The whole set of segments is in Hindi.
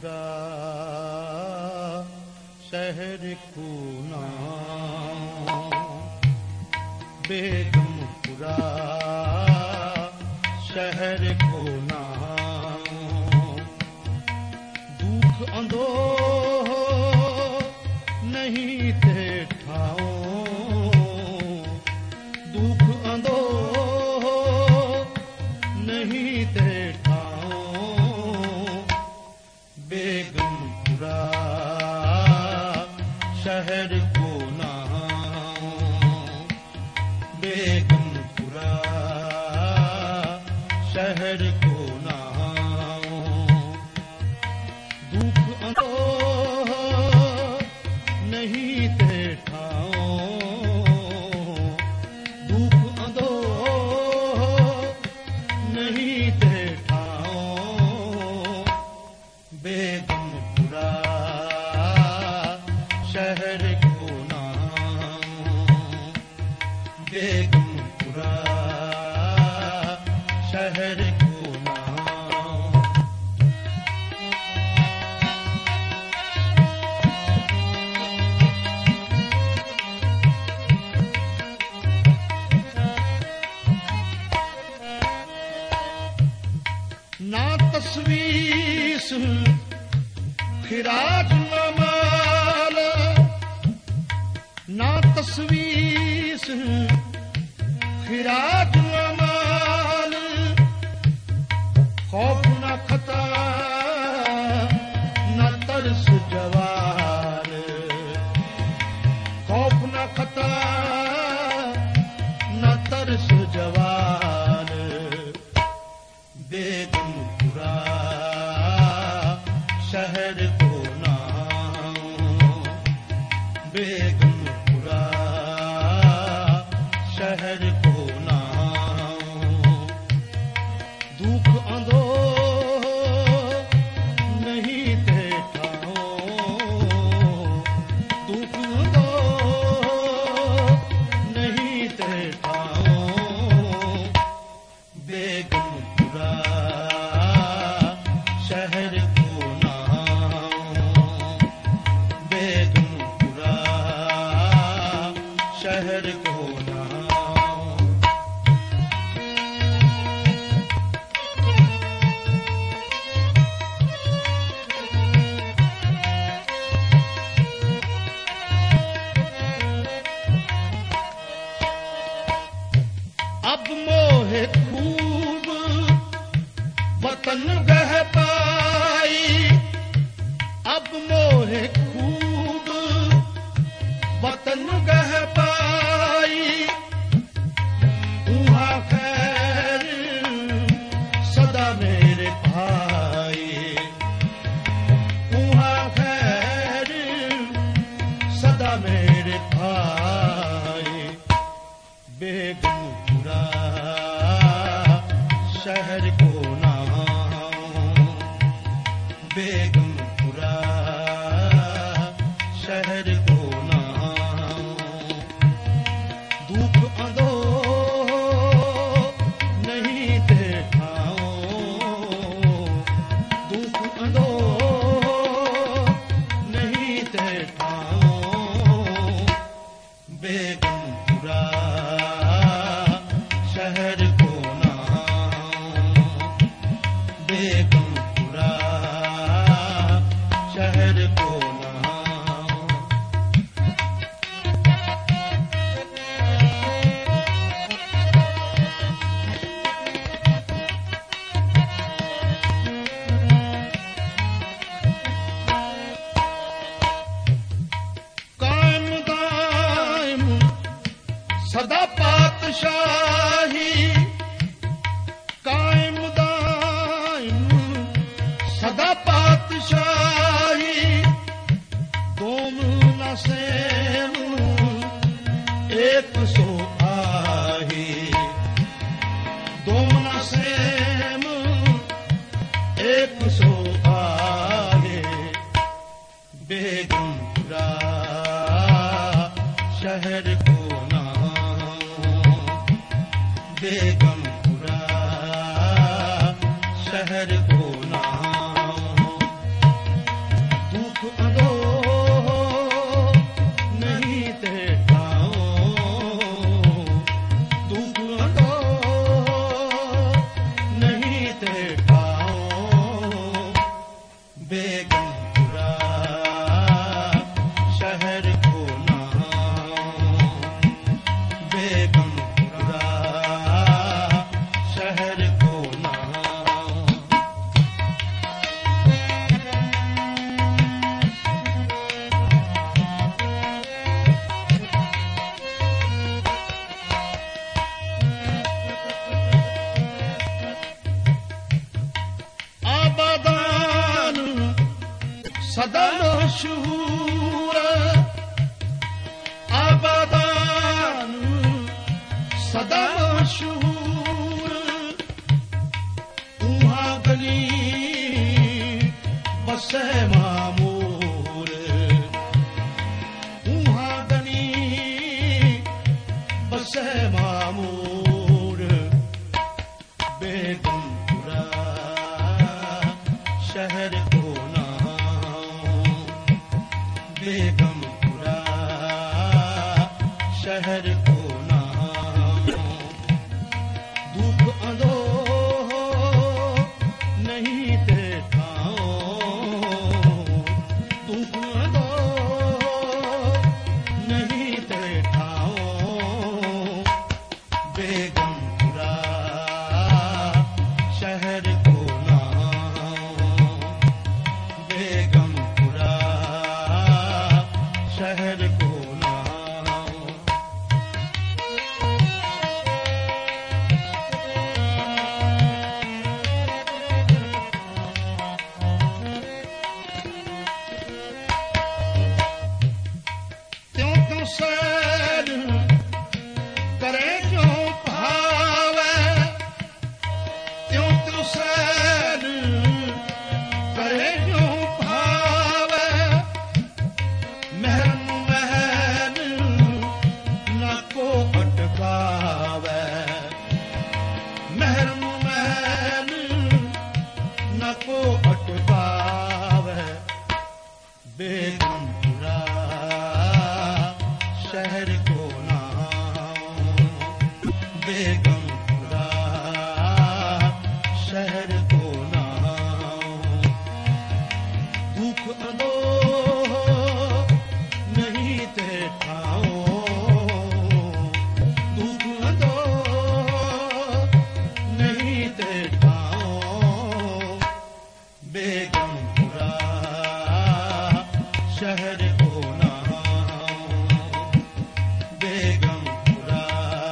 बेगमपुरा शहर को नाम, बेगमपुरा शहर को नाम, दुख अंधोह नहीं थे ठाओ, दुख अंधोह नहीं थे ठाओ, बेगमपुरा शहर को नाम, बेगमपुरा शहर को नाम, दुख अंधोह नहीं थे ठाओ, दुख अंधोह नहीं थे ठाओ, बेगमपुरा शहर को नाम, बेगमपुरा शहर को नाम। ना तस्वीस खिराज माल, ना तस्वीस खिराज माल, खौफ न खता न तरस जवाल, खौफ न खता न तरस जवाल, बेगमपुरा शहर को नाम, बेगमपुरा शहर को नाम, दुख अंधोह नहीं थे ठाओ, दुख अंधोह नहीं थे ठाओ, बेगमपुरा शहर को नाम, बेगमपुरा शहर को नाम। अब मोहे खूब वतन गह पाई, अब मोहे खूब वतन गह पाई, उहाँ खैर सदा मेरे भाई, उहाँ खैर सदा मेरे भाई, बेगमपुरा शहर को नाम, बेगमपुरा शहर को नाम, दुख अंधोह नहीं थे ठाओ, दुख अंधोह नहीं थे ठाओ, बेगमपुरा शहर को नाम, बेगमपुरा शहर को नाम। बेगमपुरा शहर को नाम, बेगमपुरा शहर को नाम। आबादान सदा मशहूर, आबादान सदा मशहूर, उहाँ गली बसे मामूर, उहाँ गली बसे मामूर। बेगमपुरा शहर को नाम, बेगमपुरा शहर को नाम। दुख अंधो नहीं देखाओ, दुख अंधो नहीं देखाओ। बेगमपुरा शहर को नाम, बेगमपुरा शहर को नाम। त्यों त्यों सैर करे क्यों भावे, त्यों त्यों सैर करे क्यों भावे। महल महल न को अटकावे, महल महल न को अटकावे। बेगमपुरा शहर को नाम, बेगमपुरा शहर को नाम। दुख अंधो नहीं देखाओ, दुख अंधो नहीं देखाओ। बेगमपुरा शहर को नाम, बेगमपुरा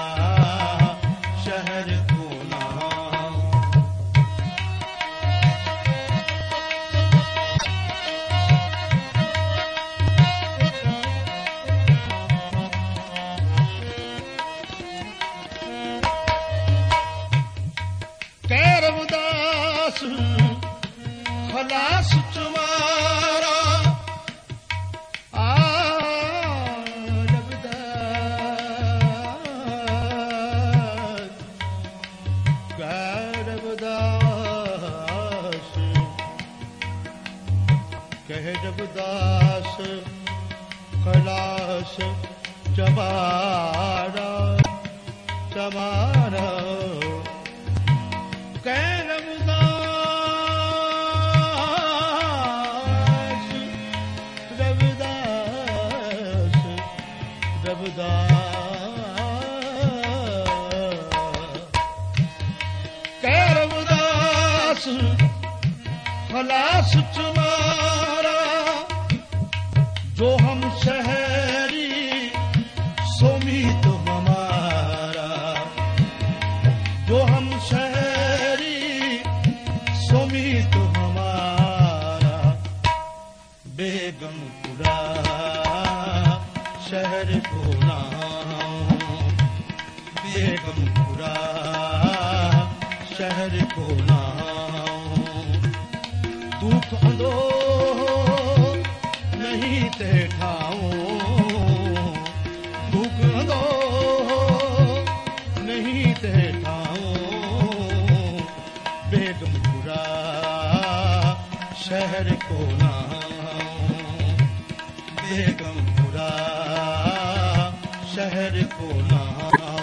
शहर को नाम। कैरवदास खलास तुम्हारा, रविदास रविदास कह रविदास खलास चमारा चमारा। कह रविदास रविदास रविदास। कह रविदास खलास तुम्हारा, जो हम शहरी सोमी तो हमारा, जो हम शहरी सोमी तो हमारा। बेगमपुरा शहर को नाम, बेगमपुरा शहर को नाम। दुख अंधो नहीं देखाओ, दुख अंधो नहीं देखाओ। बेगमपुरा शहर को नाम, बेगमपुरा शहर को नाम।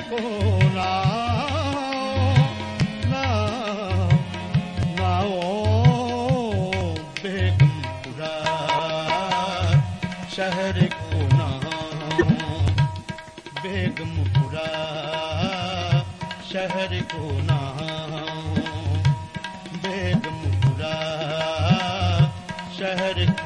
को नाओ बेगमपुरा शहर को नाओ बेगमपुरा शहर को नाओ बेगमपुरा शहर